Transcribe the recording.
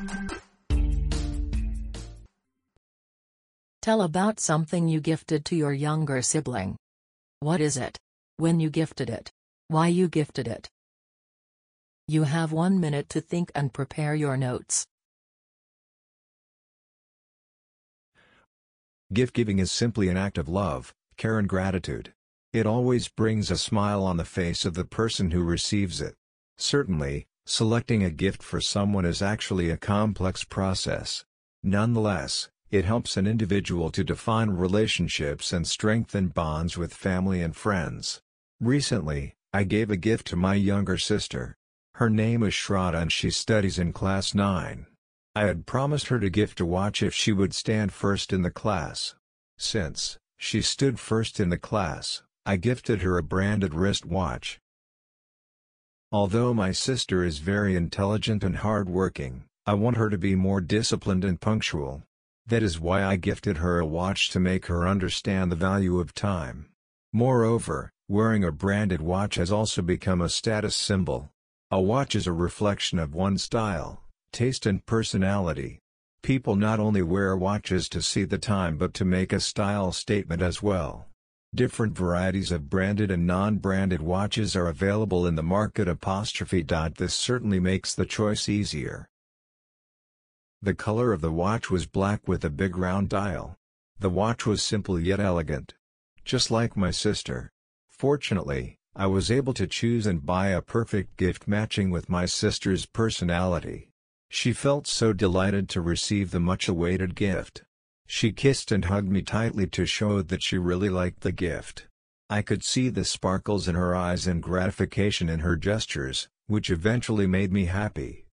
Tell about something you gifted to your younger sibling. What is it? When you gifted it? Why you gifted it? You have 1 minute to think and prepare your notes. Gift giving is simply an act of love, care and gratitude. It always brings a smile on the face of the person who receives it. Certainly, selecting a gift for someone is actually a complex process. Nonetheless, it helps an individual to define relationships and strengthen bonds with family and friends. Recently, I gave a gift to my younger sister. Her name is Shraddha and she studies in class 9. I had promised her to gift a watch if she would stand first in the class. Since she stood first in the class, I gifted her a branded wristwatch. Although my sister is very intelligent and hardworking, I want her to be more disciplined and punctual. That is why I gifted her a watch to make her understand the value of time. Moreover, wearing a branded watch has also become a status symbol. A watch is a reflection of one's style, taste and personality. People not only wear watches to see the time but to make a style statement as well. Different varieties of branded and non-branded watches are available in the market. This certainly makes the choice easier. The color of the watch was black with a big round dial. The watch was simple yet elegant. Just like my sister. Fortunately, I was able to choose and buy a perfect gift matching with my sister's personality. She felt so delighted to receive the much-awaited gift. She kissed and hugged me tightly to show that she really liked the gift. I could see the sparkles in her eyes and gratification in her gestures, which eventually made me happy.